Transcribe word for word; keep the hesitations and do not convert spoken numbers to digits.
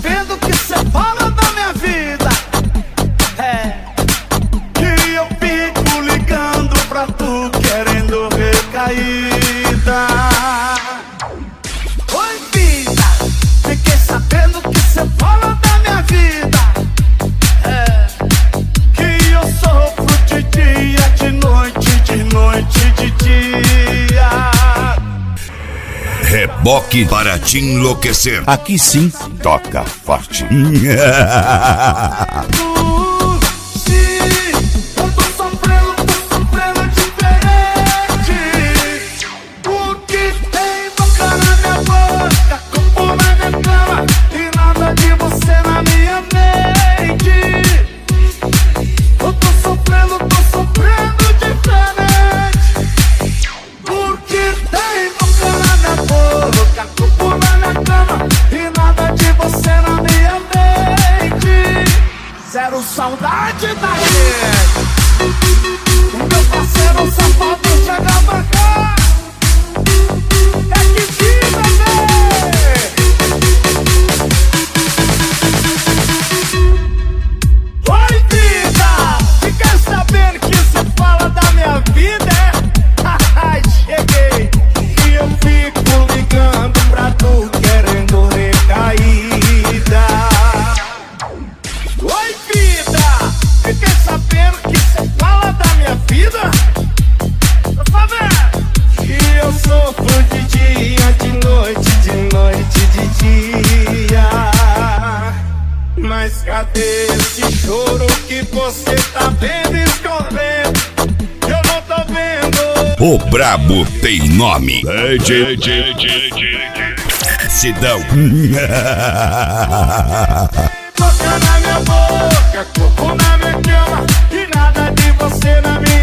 sabendo que cê fala da minha vida. É que eu fico ligando pra tu querendo recaída. Oi vida, fiquei sabendo que cê fala da minha vida. É que eu sofro de dia, de noite, de noite, de dia. Reboque para te enlouquecer. Aqui sim, toca forte. Zero saudade da gente. O meu parceiro safado chega pra cá. É que vida, né? Oi vida, fiquei sabendo que você fala da minha vida, é? Cheguei e eu fico ligando pra tu querendo recaída. Oi vida, fiquei sabendo que cê fala da minha vida. Tô sabendo que eu sofro de dia, de noite, de noite, de dia. Mas cadê esse choro que você tá vendo escorrendo? Eu não tô vendo. O brabo tem nome. D J Sidão. Toca na minha boca, corpo na minha cama, e nada de você na minha